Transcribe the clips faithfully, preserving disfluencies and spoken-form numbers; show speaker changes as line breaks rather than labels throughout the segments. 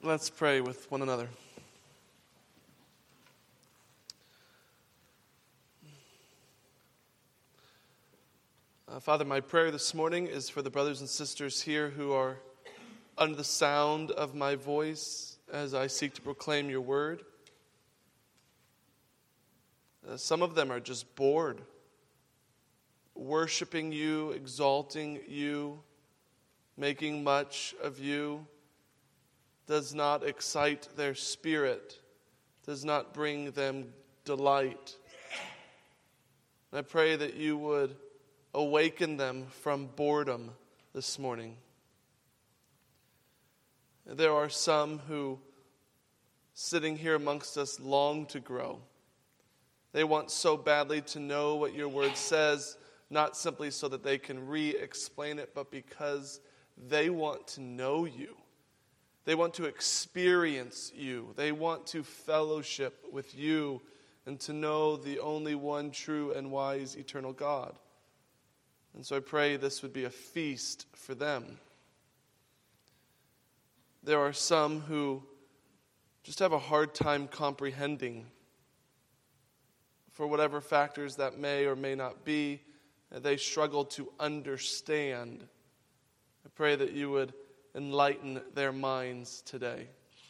Let's pray with one another. Uh, Father, my prayer this morning is for the brothers and sisters here who are under the sound of my voice as I seek to proclaim your word. Uh, some of them are just bored, worshiping you, exalting you, making much of you. Does not excite their spirit, does not bring them delight. And I pray that you would awaken them from boredom this morning. There are some who, sitting here amongst us, long to grow. They want so badly to know what your word says, not simply so that they can re-explain it, but because they want to know you. They want to experience you. They want to fellowship with you and to know the only one true and wise eternal God. And so I pray this would be a feast for them. There are some who just have a hard time comprehending, for whatever factors that may or may not be, they struggle to understand. I pray that you would enlighten their minds today.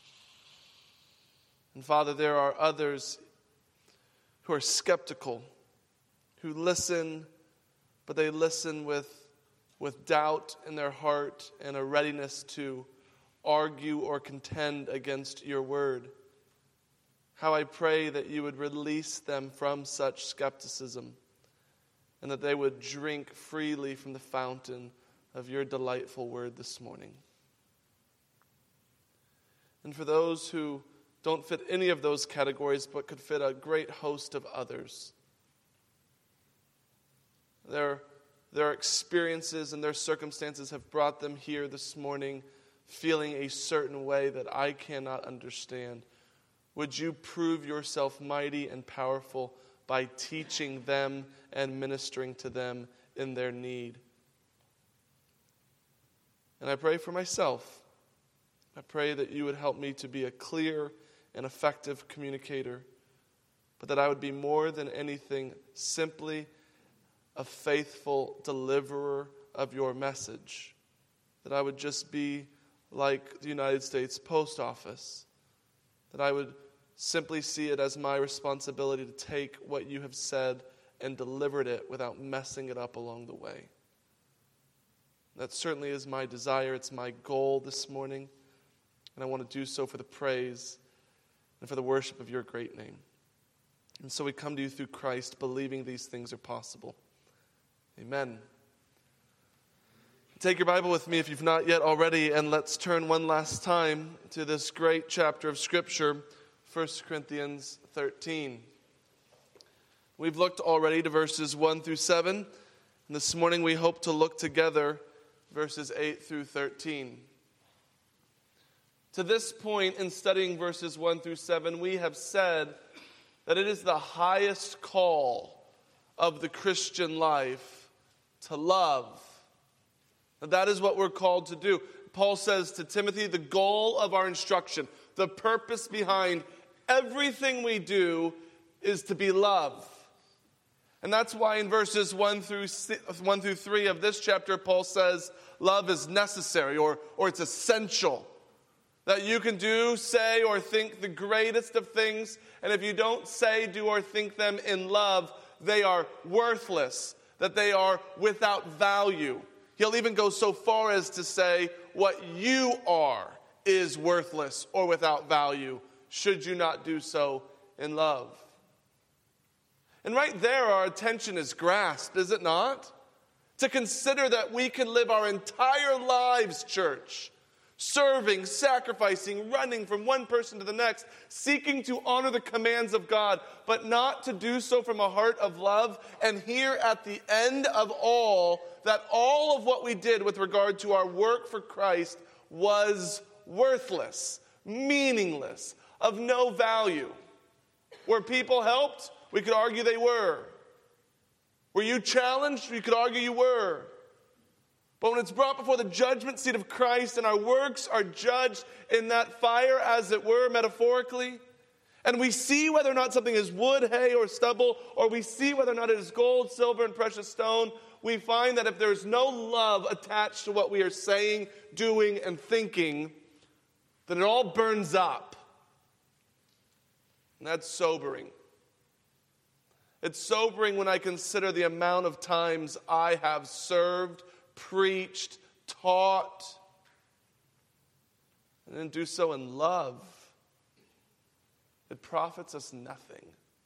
And Father, there are others who are skeptical, who listen, but they listen with, with doubt in their heart and a readiness to argue or contend against your word. How I pray that you would release them from such skepticism and that they would drink freely from the fountain of your delightful word this morning. And for those who don't fit any of those categories but could fit a great host of others, Their, their experiences and their circumstances have brought them here this morning feeling a certain way that I cannot understand. Would you prove yourself mighty and powerful by teaching them and ministering to them in their need? And I pray for myself. I pray that you would help me to be a clear and effective communicator, but that I would be more than anything simply a faithful deliverer of your message. That I would just be like the United States Post Office. That I would simply see it as my responsibility to take what you have said and deliver it without messing it up along the way. That certainly is my desire. It's my goal this morning. And I want to do so for the praise and for the worship of your great name. And so we come to you through Christ, believing these things are possible. Amen. Take your Bible with me if you've not yet already, and let's turn one last time to this great chapter of Scripture, First Corinthians thirteen. We've looked already to verses one through seven, and this morning we hope to look together verses eight through thirteen. To this point in studying verses one through seven, we have said that it is the highest call of the Christian life to love. And that is what we're called to do. Paul says to Timothy, the goal of our instruction, the purpose behind everything we do is to be love. And that's why in verses one through one through three of this chapter, Paul says love is necessary or, or it's essential. That you can do, say, or think the greatest of things, and if you don't say, do, or think them in love, they are worthless, that they are without value. He'll even go so far as to say what you are is worthless or without value, should you not do so in love. And right there, our attention is grasped, is it not? To consider that we can live our entire lives, church, serving, sacrificing, running from one person to the next, seeking to honor the commands of God, but not to do so from a heart of love. And here at the end of all, that all of what we did with regard to our work for Christ was worthless, meaningless, of no value. Were people helped? We could argue they were. Were you challenged? We could argue you were. But when it's brought before the judgment seat of Christ and our works are judged in that fire, as it were, metaphorically, and we see whether or not something is wood, hay, or stubble, or we see whether or not it is gold, silver, and precious stone, we find that if there is no love attached to what we are saying, doing, and thinking, then it all burns up. And that's sobering. It's sobering when I consider the amount of times I have served, preached, taught, and then do so in love. It profits us nothing.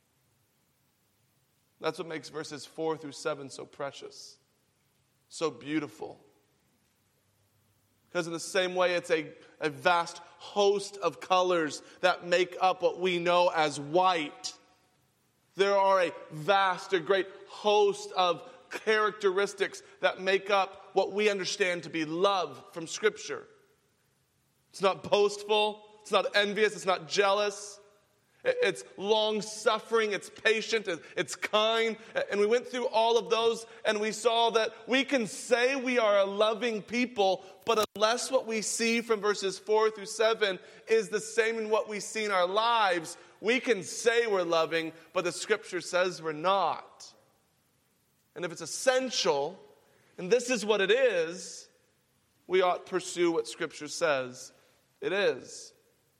That's what makes verses four through seven so precious, so beautiful. Because in the same way, it's a, a vast host of colors that make up what we know as white. There are a vast, a great host of characteristics that make up what we understand to be love from Scripture. It's not boastful, it's not envious, it's not jealous. It's long-suffering, it's patient, it's kind. And we went through all of those and we saw that we can say we are a loving people, but unless what we see from verses four through seven is the same in what we see in our lives, we can say we're loving, but the Scripture says we're not. And if it's essential, and this is what it is, we ought to pursue what Scripture says it is.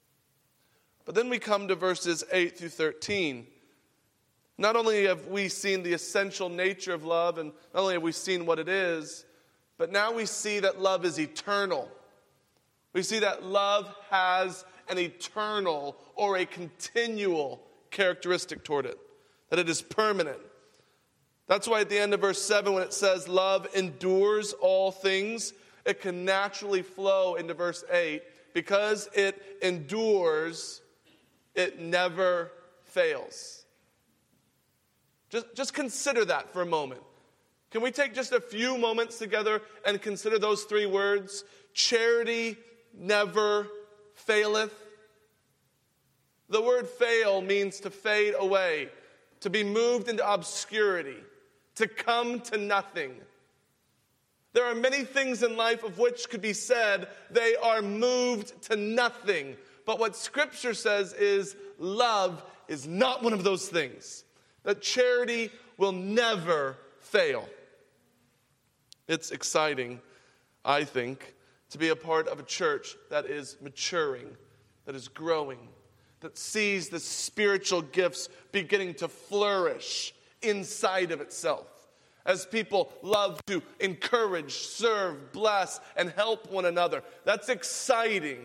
But then we come to verses eight through thirteen. Not only have we seen the essential nature of love, and not only have we seen what it is, but now we see that love is eternal. We see that love has an eternal or a continual characteristic toward it, that it is permanent. That's why at the end of verse seven, when it says love endures all things, it can naturally flow into verse eight. Because it endures, it never fails. Just, just consider that for a moment. Can we take just a few moments together and consider those three words? Charity never faileth. The word fail means to fade away, to be moved into obscurity, to come to nothing. There are many things in life of which could be said they are moved to nothing. But what Scripture says is love is not one of those things. That charity will never fail. It's exciting, I think, to be a part of a church that is maturing, that is growing, that sees the spiritual gifts beginning to flourish inside of itself. As people love to encourage, serve, bless, and help one another. That's exciting.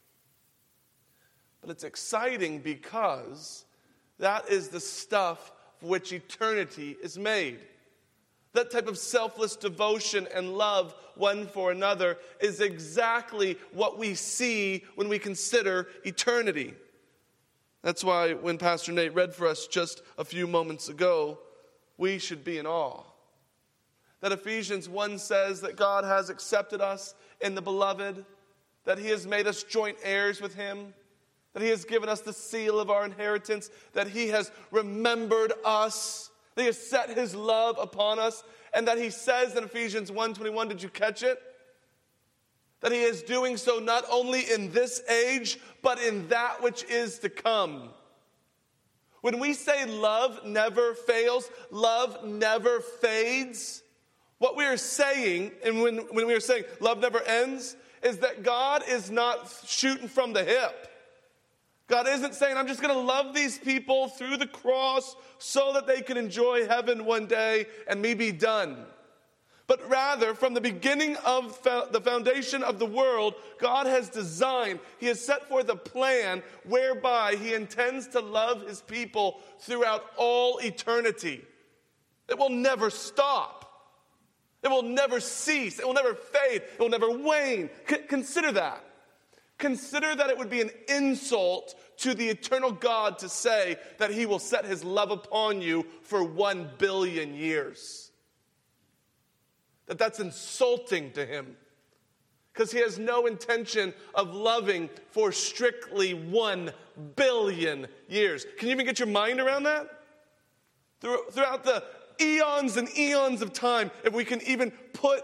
But it's exciting because that is the stuff for which eternity is made. That type of selfless devotion and love one for another is exactly what we see when we consider eternity. That's why when Pastor Nate read for us just a few moments ago, we should be in awe. That Ephesians one says that God has accepted us in the beloved, that He has made us joint heirs with Him, that He has given us the seal of our inheritance, that He has remembered us, that He has set His love upon us, and that He says in Ephesians one twenty-one, did you catch it? That He is doing so not only in this age, but in that which is to come. When we say love never fails, love never fades, what we are saying, and when, when we are saying love never ends, is that God is not shooting from the hip. God isn't saying, I'm just going to love these people through the cross so that they can enjoy heaven one day and me be done. But rather, from the beginning of the foundation of the world, God has designed, He has set forth a plan whereby He intends to love His people throughout all eternity. It will never stop. It will never cease. It will never fade. It will never wane. C- consider that. Consider that it would be an insult to the eternal God to say that He will set His love upon you for one billion years. That that's insulting to Him. Because He has no intention of loving for strictly one billion years. Can you even get your mind around that? Throughout the eons and eons of time, if we can even put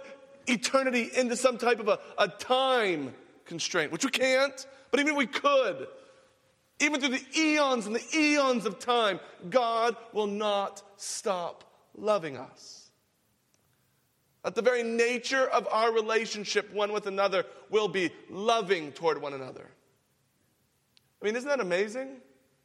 eternity into some type of a, a time constraint, which we can't, but even if we could, even through the eons and the eons of time, God will not stop loving us. That the very nature of our relationship one with another will be loving toward one another. I mean, isn't that amazing?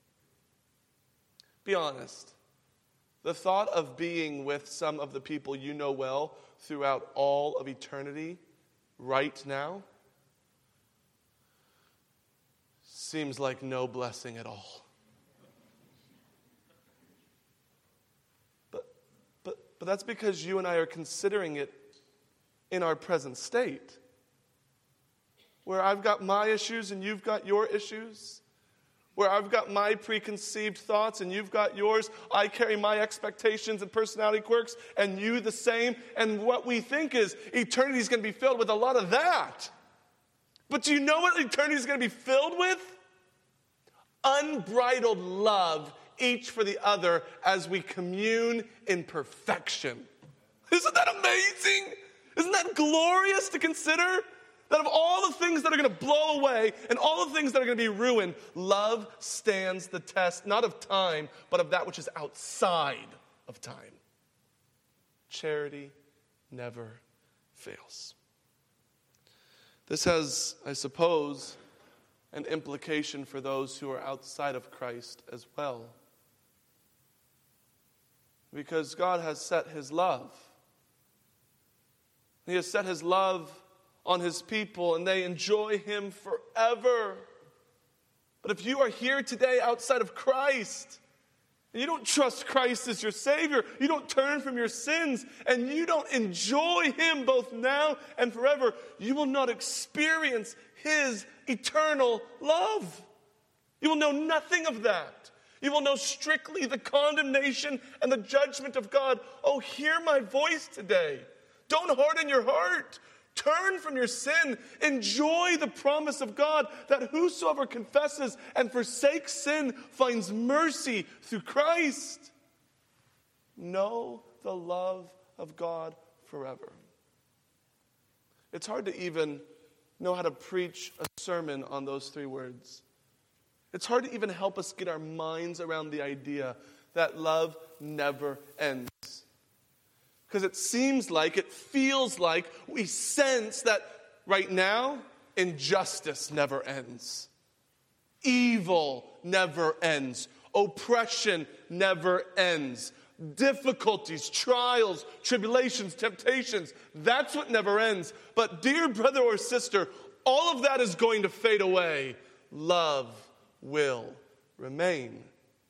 Be honest. The thought of being with some of the people you know well throughout all of eternity right now seems like no blessing at all. But, but, but that's because you and I are considering it in our present state, where I've got my issues and you've got your issues, where I've got my preconceived thoughts and you've got yours. I carry my expectations and personality quirks and you the same. And what we think is eternity is going to be filled with a lot of that. But do you know what eternity is going to be filled with? Unbridled love, each for the other, as we commune in perfection. Isn't that amazing? Isn't that glorious to consider? That of all the things that are going to blow away and all the things that are going to be ruined, love stands the test, not of time, but of that which is outside of time. Charity never fails. This has, I suppose, an implication for those who are outside of Christ as well. Because God has set his love. He has set his love on his people, and they enjoy him forever. But if you are here today outside of Christ, and you don't trust Christ as your Savior, you don't turn from your sins, and you don't enjoy him both now and forever, you will not experience his eternal love. You will know nothing of that. You will know strictly the condemnation and the judgment of God. Oh, hear my voice today. Don't harden your heart. Turn from your sin. Enjoy the promise of God that whosoever confesses and forsakes sin finds mercy through Christ. Know the love of God forever. It's hard to even know how to preach a sermon on those three words. It's hard to even help us get our minds around the idea that love never ends. Because it seems like, it feels like, we sense that right now, injustice never ends. Evil never ends. Oppression never ends. Difficulties, trials, tribulations, temptations, that's what never ends. But dear brother or sister, all of that is going to fade away. Love will remain.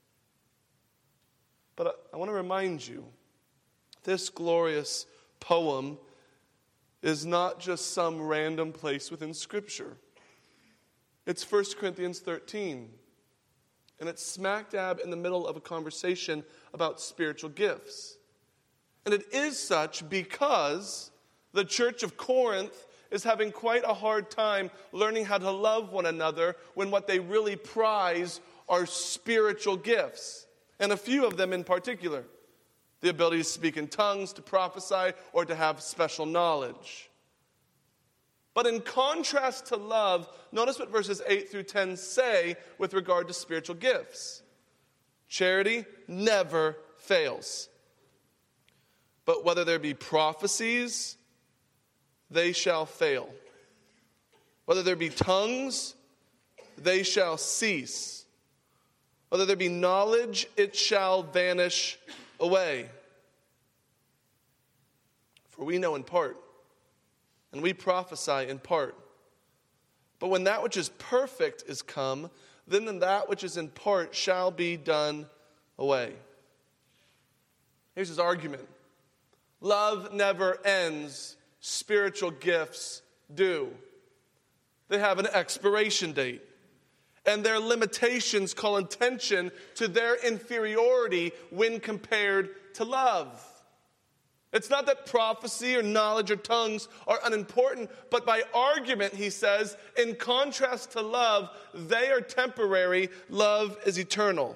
But I, I want to remind you, this glorious poem is not just some random place within Scripture. It's First Corinthians thirteen. And it's smack dab in the middle of a conversation about spiritual gifts. And it is such because the church of Corinth is having quite a hard time learning how to love one another when what they really prize are spiritual gifts. And a few of them in particular. The ability to speak in tongues, to prophesy, or to have special knowledge. But in contrast to love, notice what verses eight through ten say with regard to spiritual gifts. Charity never fails. But whether there be prophecies, they shall fail. Whether there be tongues, they shall cease. Whether there be knowledge, it shall vanish away. For we know in part, and we prophesy in part. But when that which is perfect is come, then that which is in part shall be done away. Here's his argument. Love never ends. Spiritual gifts do. They have an expiration date. And their limitations call attention to their inferiority when compared to love. It's not that prophecy or knowledge or tongues are unimportant, but by argument, he says, in contrast to love, they are temporary, love is eternal.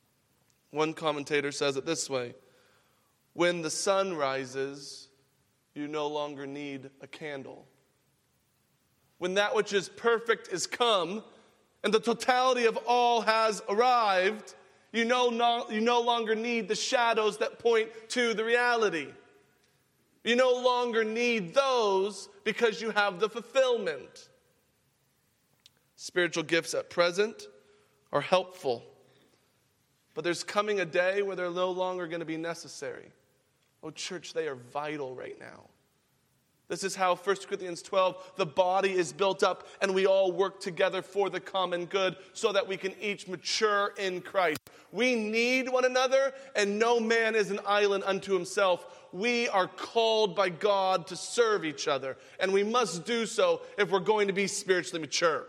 One commentator says it this way: when the sun rises, you no longer need a candle. When that which is perfect is come, and the totality of all has arrived, you no, no, you no longer need the shadows that point to the reality. You no longer need those because you have the fulfillment. Spiritual gifts at present are helpful, but there's coming a day where they're no longer going to be necessary. Oh, church, they are vital right now. This is how First Corinthians twelve, the body is built up and we all work together for the common good so that we can each mature in Christ. We need one another, and no man is an island unto himself. We are called by God to serve each other, and we must do so if we're going to be spiritually mature.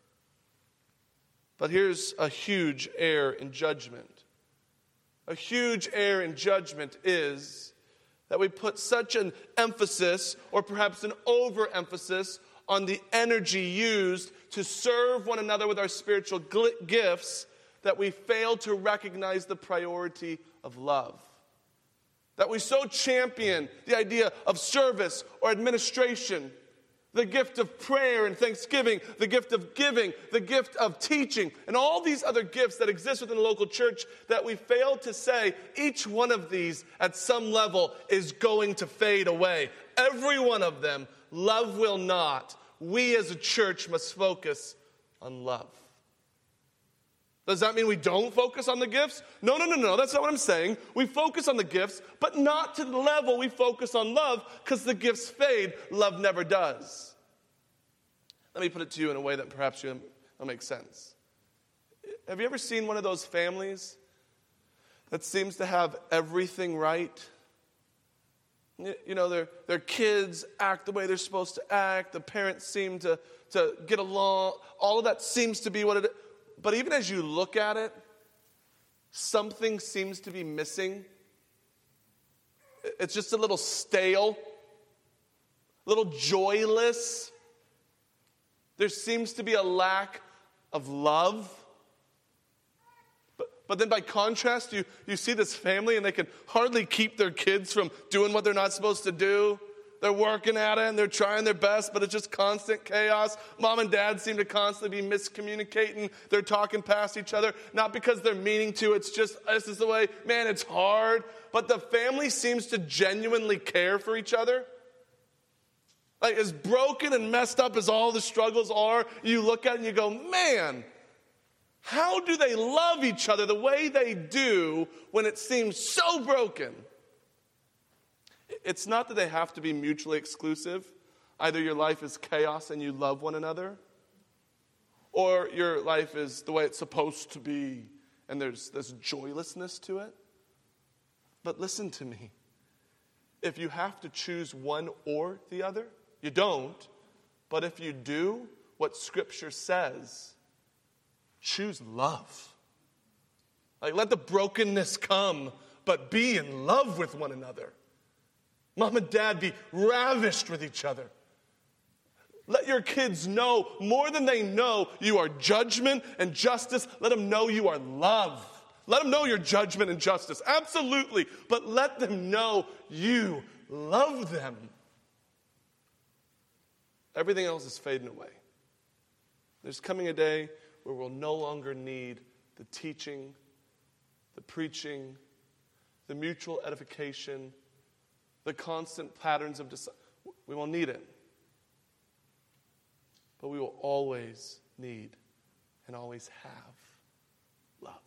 But here's a huge error in judgment. A huge error in judgment is that we put such an emphasis, or perhaps an overemphasis, on the energy used to serve one another with our spiritual gl- gifts, that we fail to recognize the priority of love. That we so champion the idea of service or administration, the gift of prayer and thanksgiving, the gift of giving, the gift of teaching, and all these other gifts that exist within the local church, that we fail to say each one of these at some level is going to fade away. Every one of them, love will not. We as a church must focus on love. Does that mean we don't focus on the gifts? No, no, no, no. That's not what I'm saying. We focus on the gifts, but not to the level we focus on love, because the gifts fade. Love never does. Let me put it to you in a way that perhaps will make sense. Have you ever seen one of those families that seems to have everything right? You know, their, their kids act the way they're supposed to act. The parents seem to, to get along. All of that seems to be what it is. But even as you look at it, something seems to be missing. It's just a little stale, a little joyless. There seems to be a lack of love. But, but then by contrast, you, you see this family and they can hardly keep their kids from doing what they're not supposed to do. They're working at it and they're trying their best, but it's just constant chaos. Mom and dad seem to constantly be miscommunicating. They're talking past each other, not because they're meaning to. It's just, this is the way, man, it's hard. But the family seems to genuinely care for each other. Like, as broken and messed up as all the struggles are, you look at it and you go, man, how do they love each other the way they do when it seems so broken? It's not that they have to be mutually exclusive. Either your life is chaos and you love one another, or your life is the way it's supposed to be and there's this joylessness to it. But listen to me. If you have to choose one or the other, you don't. But if you do what Scripture says, choose love. Like, let the brokenness come, but be in love with one another. Mom and dad, be ravished with each other. Let your kids know, more than they know, you are judgment and justice. Let them know you are love. Let them know your judgment and justice. Absolutely. But let them know you love them. Everything else is fading away. There's coming a day where we'll no longer need the teaching, the preaching, the mutual edification, the constant patterns of dis- we won't need it. But we will always need and always have love.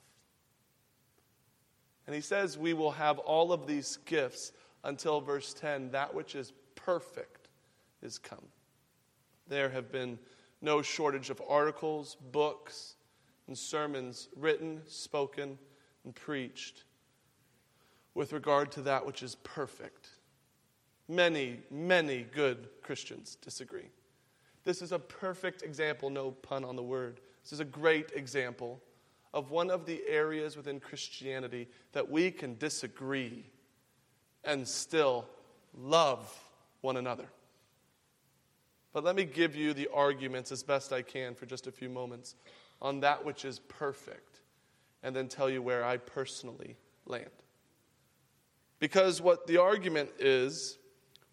And he says we will have all of these gifts until verse ten, that which is perfect is come. There have been no shortage of articles, books, and sermons written, spoken, and preached with regard to that which is perfect. Many, many good Christians disagree. This is a perfect example, no pun on the word. This is a great example of one of the areas within Christianity that we can disagree and still love one another. But let me give you the arguments as best I can for just a few moments on that which is perfect, and then tell you where I personally land. Because what the argument is,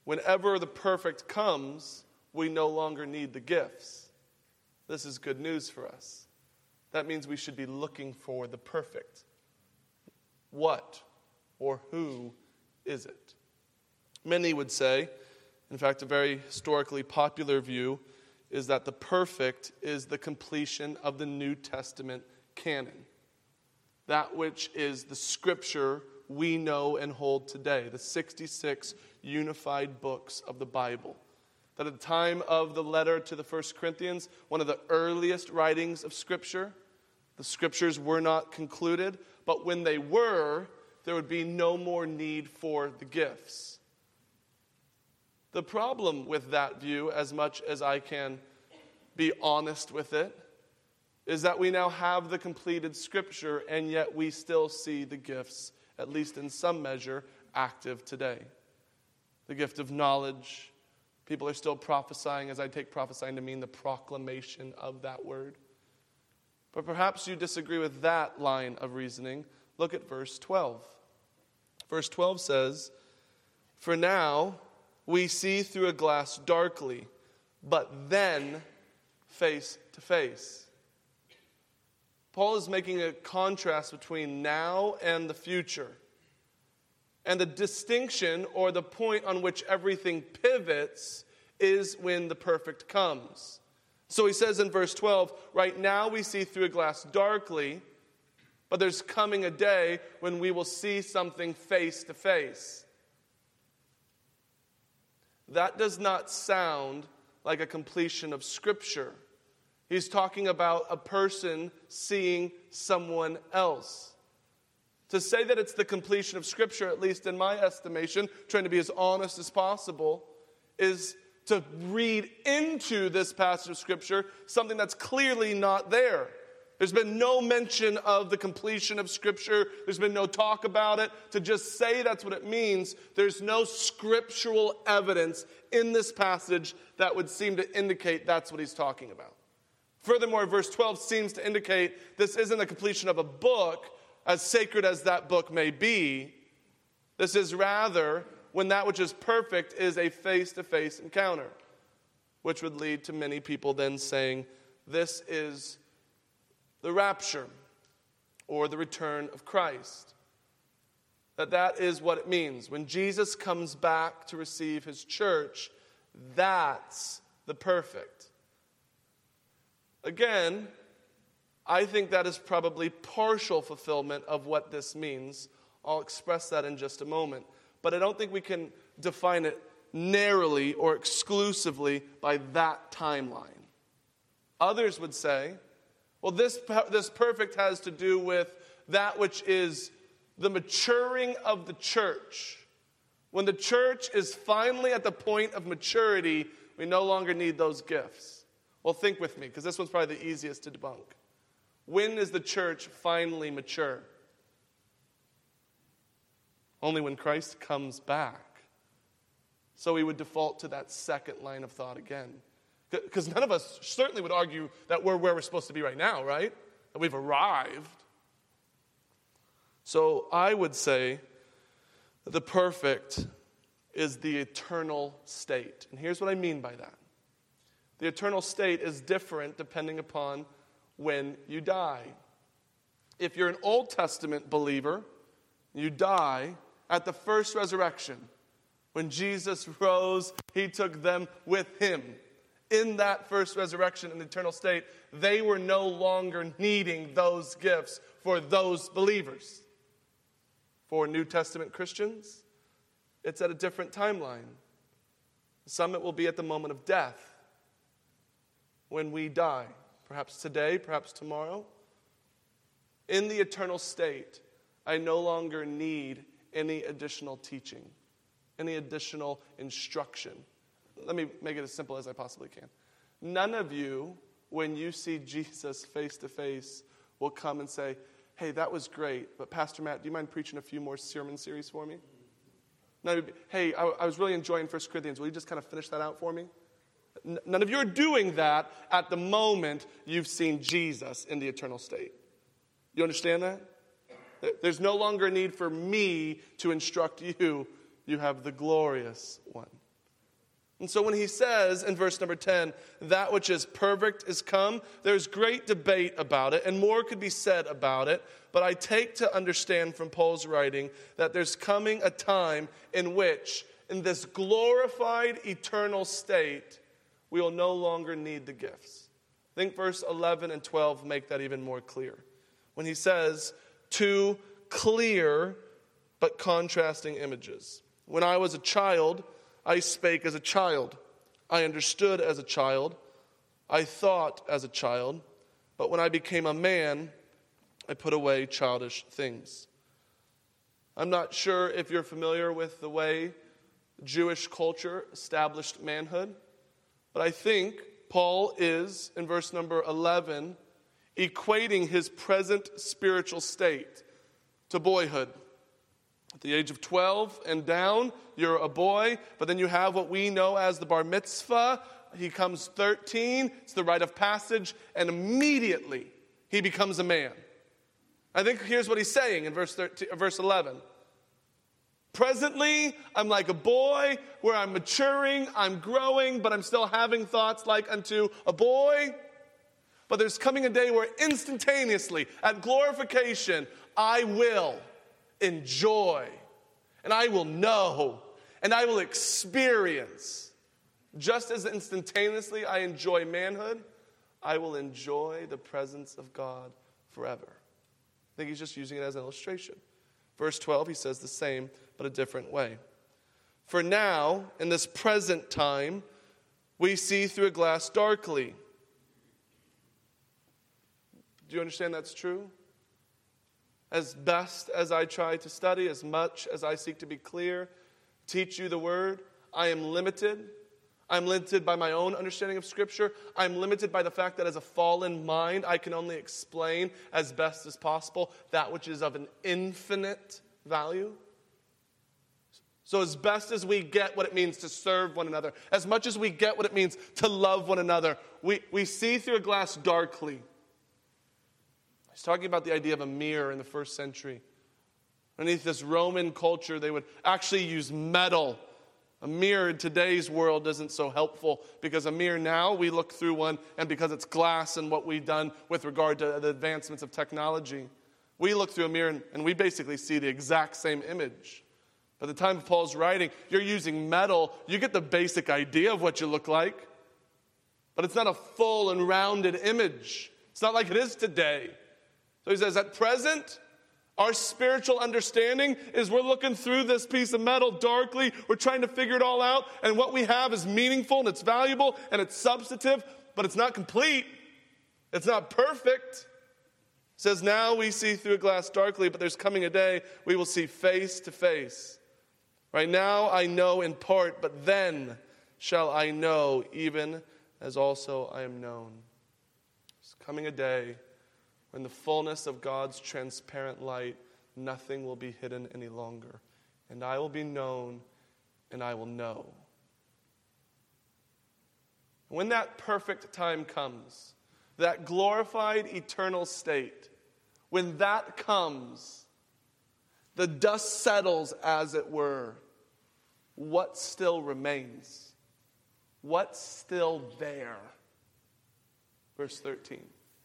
whenever the perfect comes, we no longer need the gifts. This is good news for us. That means we should be looking for the perfect. What or who is it? Many would say, in fact, a very historically popular view is that the perfect is the completion of the New Testament canon. That which is the scripture we know and hold today, the sixty-six unified books of the Bible. That at the time of the letter to the First Corinthians, one of the earliest writings of scripture, the scriptures were not concluded, but when they were, there would be no more need for the gifts. The problem with that view, as much as I can be honest with it, is that we now have the completed scripture, and yet we still see the gifts, at least in some measure, active today. The gift of knowledge. People are still prophesying, as I take prophesying to mean the proclamation of that word. But perhaps you disagree with that line of reasoning. Look at verse twelve. Verse twelve says, "For now we see through a glass darkly, but then face to face." Paul is making a contrast between now and the future. And the distinction, or the point on which everything pivots, is when the perfect comes. So he says in verse twelve, right now we see through a glass darkly, but there's coming a day when we will see something face to face. That does not sound like a completion of Scripture. He's talking about a person seeing someone else. To say that it's the completion of Scripture, at least in my estimation, trying to be as honest as possible, is to read into this passage of Scripture something that's clearly not there. There's been no mention of the completion of Scripture. There's been no talk about it. To just say that's what it means, there's no scriptural evidence in this passage that would seem to indicate that's what he's talking about. Furthermore, verse twelve seems to indicate this isn't the completion of a book, as sacred as that book may be. This is rather when that which is perfect is a face-to-face encounter, which would lead to many people then saying, this is the rapture, or the return of Christ. That that is what it means. When Jesus comes back to receive his church, that's the perfect. Again, I think that is probably partial fulfillment of what this means. I'll express that in just a moment. But I don't think we can define it narrowly or exclusively by that timeline. Others would say, well, this, this perfect has to do with that which is the maturing of the church. When the church is finally at the point of maturity, we no longer need those gifts. Well, think with me, because this one's probably the easiest to debunk. When is the church finally mature? Only when Christ comes back. So we would default to that second line of thought again. Because none of us certainly would argue that we're where we're supposed to be right now, right? That we've arrived. So I would say that the perfect is the eternal state. And here's what I mean by that. The eternal state is different depending upon when you die. If you're an Old Testament believer, you die at the first resurrection. When Jesus rose, he took them with him. In that first resurrection in the eternal state, they were no longer needing those gifts for those believers. For New Testament Christians, it's at a different timeline. Some it will be at the moment of death, when we die. Perhaps today, perhaps tomorrow. In the eternal state, I no longer need any additional teaching, any additional instruction. Let me make it as simple as I possibly can. None of you, when you see Jesus face to face, will come and say, hey, that was great, but Pastor Matt, do you mind preaching a few more sermon series for me? None of you, hey, I, I was really enjoying First Corinthians. Will you just kind of finish that out for me? N- none of you are doing that at the moment you've seen Jesus in the eternal state. You understand that? There's no longer a need for me to instruct you. You have the glorious one. And so when he says in verse number ten, that which is perfect is come, there's great debate about it, and more could be said about it. But I take to understand from Paul's writing that there's coming a time in which, in this glorified eternal state, we will no longer need the gifts. I think verse eleven and twelve make that even more clear. When he says, two clear but contrasting images. When I was a child, I spake as a child. I understood as a child. I thought as a child. But when I became a man, I put away childish things. I'm not sure if you're familiar with the way Jewish culture established manhood, but I think Paul is, in verse number eleven, equating his present spiritual state to boyhood. At the age of twelve and down, you're a boy, but then you have what we know as the bar mitzvah. He comes thirteen, it's the rite of passage, and immediately he becomes a man. I think here's what he's saying in verse thirteen, verse eleven. Presently, I'm like a boy where I'm maturing, I'm growing, but I'm still having thoughts like unto a boy. But there's coming a day where instantaneously, at glorification, I will enjoy, and I will know, and I will experience. Just as instantaneously I enjoy manhood, I will enjoy the presence of God forever. I think he's just using it as an illustration. Verse twelve, he says the same, but a different way. For now, in this present time, we see through a glass darkly. Do you understand that's true? As best as I try to study, as much as I seek to be clear, teach you the word, I am limited. I'm limited by my own understanding of Scripture. I'm limited by the fact that as a fallen mind, I can only explain as best as possible that which is of an infinite value. So as best as we get what it means to serve one another, as much as we get what it means to love one another, we, we see through a glass darkly. He's talking about the idea of a mirror in the first century. Underneath this Roman culture, they would actually use metal. A mirror in today's world isn't so helpful because a mirror now, we look through one, and because it's glass and what we've done with regard to the advancements of technology, we look through a mirror and, and we basically see the exact same image. By the time of Paul's writing, you're using metal, you get the basic idea of what you look like, but it's not a full and rounded image. It's not like it is today. So he says, at present, our spiritual understanding is we're looking through this piece of metal darkly. We're trying to figure it all out. And what we have is meaningful and it's valuable and it's substantive, but it's not complete. It's not perfect. It says, now we see through a glass darkly, but there's coming a day we will see face to face. Right now I know in part, but then shall I know even as also I am known. There's coming a day when the fullness of God's transparent light, nothing will be hidden any longer. And I will be known, and I will know. When that perfect time comes, that glorified eternal state, when that comes, the dust settles, as it were. What still remains? What's still there? Verse thirteen.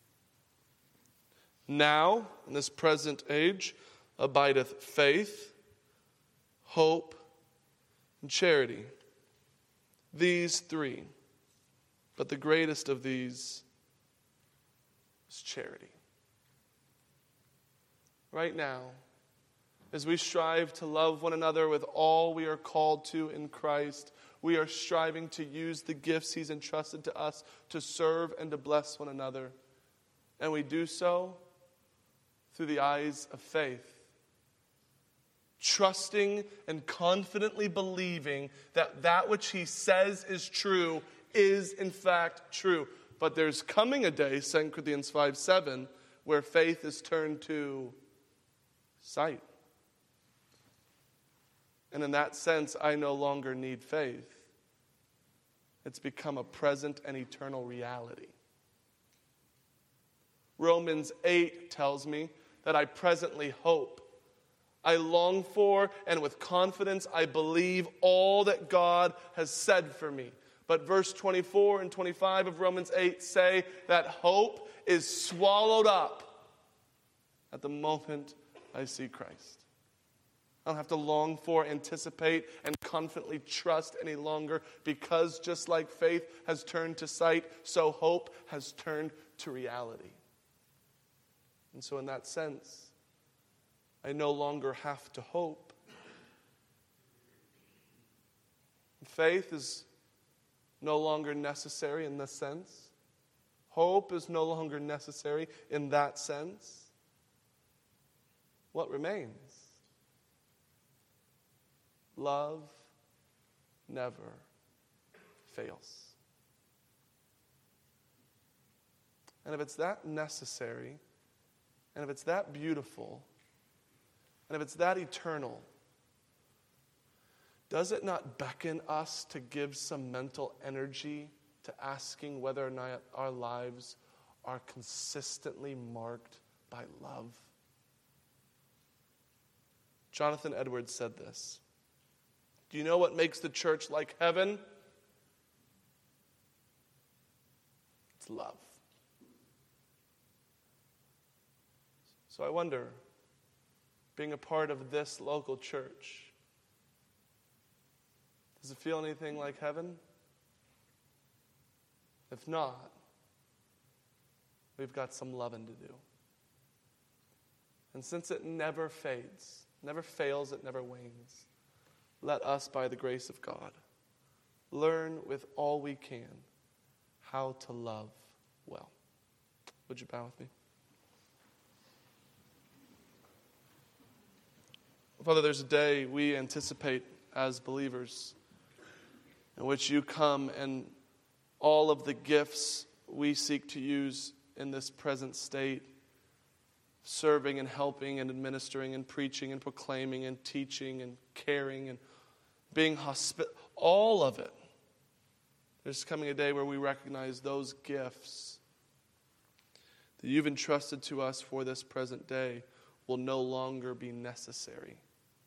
Now, in this present age, abideth faith, hope, and charity. These three. But the greatest of these is charity. Right now, as we strive to love one another with all we are called to in Christ, we are striving to use the gifts He's entrusted to us to serve and to bless one another. And we do so through the eyes of faith, trusting and confidently believing that that which He says is true is in fact true. But there's coming a day, Second Corinthians five seven, where faith is turned to sight. And in that sense, I no longer need faith. It's become a present and eternal reality. Romans eight tells me that I presently hope. I long for, and with confidence, I believe all that God has said for me. But verse twenty-four and twenty-five of Romans eight say that hope is swallowed up at the moment I see Christ. I don't have to long for, anticipate, and confidently trust any longer, because just like faith has turned to sight, so hope has turned to reality. And so in that sense, I no longer have to hope. Faith is no longer necessary in this sense. Hope is no longer necessary in that sense. What remains? Love never fails. And if it's that necessary, and if it's that beautiful, and if it's that eternal, does it not beckon us to give some mental energy to asking whether or not our lives are consistently marked by love? Jonathan Edwards said this. Do you know what makes the church like heaven? It's love. So I wonder, being a part of this local church, does it feel anything like heaven? If not, we've got some loving to do. And since it never fades, never fails, it never wanes, let us, by the grace of God, learn with all we can how to love well. Would you bow with me? Father, there's a day we anticipate as believers in which you come, and all of the gifts we seek to use in this present state, serving and helping and administering and preaching and proclaiming and teaching and caring and being hospitable, all of it. There's coming a day where we recognize those gifts that you've entrusted to us for this present day will no longer be necessary.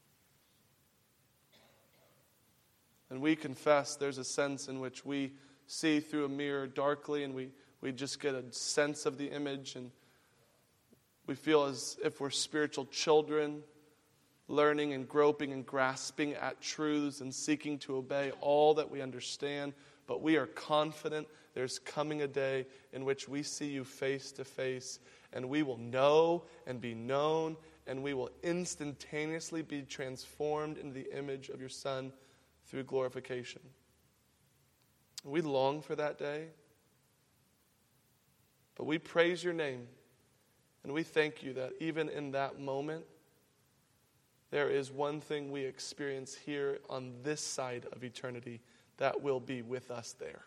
And we confess there's a sense in which we see through a mirror darkly, and we, we just get a sense of the image, and we feel as if we're spiritual children, learning and groping and grasping at truths and seeking to obey all that we understand. But we are confident there's coming a day in which we see you face to face, and we will know and be known, and we will instantaneously be transformed into the image of your Son through glorification. We long for that day, but we praise your name, and we thank you that even in that moment, there is one thing we experience here on this side of eternity that will be with us there.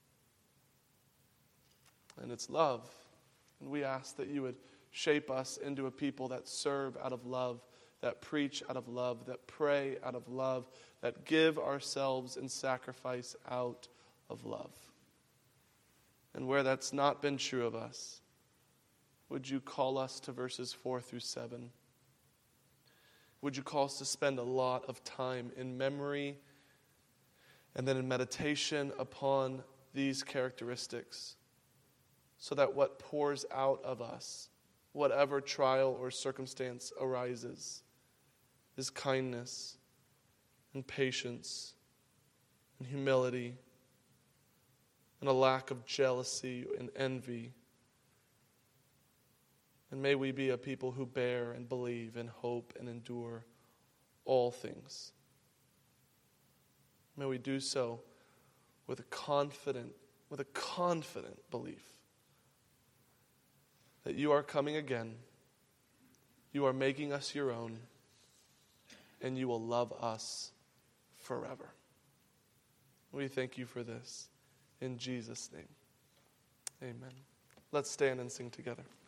And it's love. And we ask that you would shape us into a people that serve out of love, that preach out of love, that pray out of love, that give ourselves in sacrifice out of love. And where that's not been true of us, would you call us to verses four through seven? Would you call us to spend a lot of time in memory and then in meditation upon these characteristics, so that what pours out of us, whatever trial or circumstance arises, is kindness and patience and humility and a lack of jealousy and envy. And may we be a people who bear and believe and hope and endure all things. May we do so with a confident, with a confident belief that you are coming again, you are making us your own, and you will love us forever. We thank you for this. In Jesus' name, amen. Let's stand and sing together.